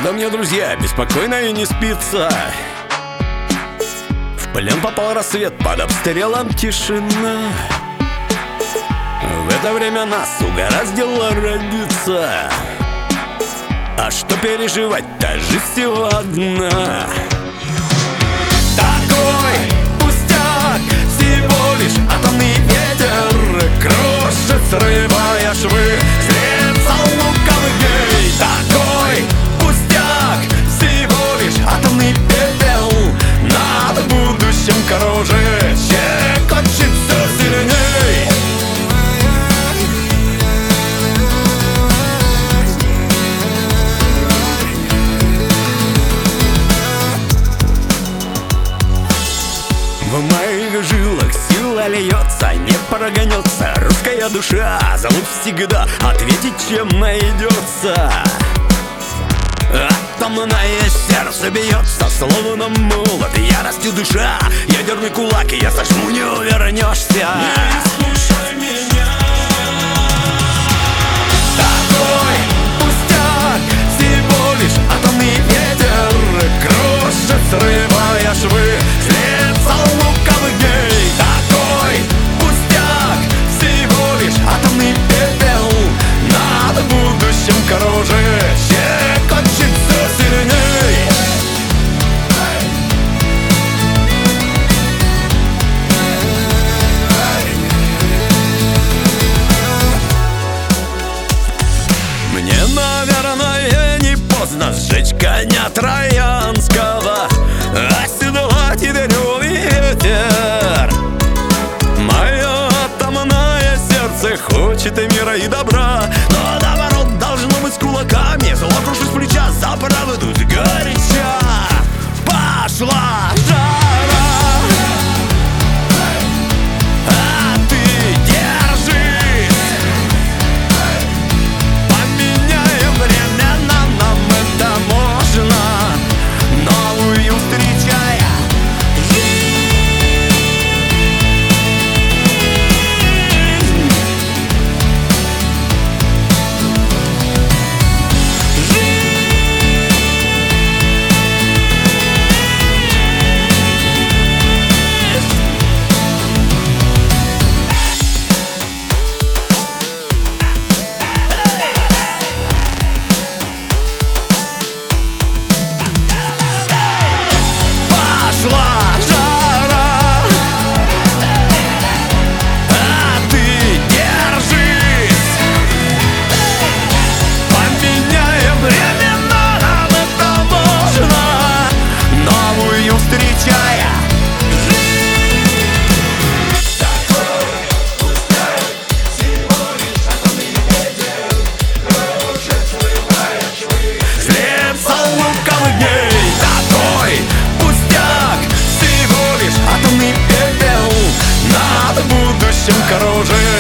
Когда мне, друзья, беспокойно и не спится, в плен попал рассвет, под обстрелом тишина. В это время нас угораздило родиться. А что переживать-то, жизнь всего одна. Такой пустяк, всего лишь атомный ветер крошит, срывая швы, зрится лукавый гей. Такой пустяк, всего лишь атомный пепел над будущим корожит, щекочет все сильней. В моих жилах сила льется, не прогонется русская душа. Зовут всегда ответить, чем найдется. Атомное сердце бьется, словно молот, яростью душа. Ядерный кулак, и я сожму, не увернешься. Не слушай меня. Такой пустяк, всего лишь атомный ветер крошит, срывая швы, злится лукавый гей. Такой пустяк, всего лишь атомный пепел над будущим корожит, щекочет все сильней. Мне, наверное, не поздно сжечь коня троянского, оседлать и веревый ветер. Мое атомное сердце хочет и мира, и добра, но наоборот должно быть с кулаками. Зло крушит с плеча, за правду горяча. Пошла жара, а ты держись. Поменяем времена, нам это можно, новую встречая жизнь. Пошла жара, а ты держись. Поменяем времена, нам это можно, новую встречая жизнь. Такой пустяк, всего лишь атомный ветер кружит, срывая швы, злится лукавый гей. Такой пустяк, всего лишь атомный пепел над будущим корожит.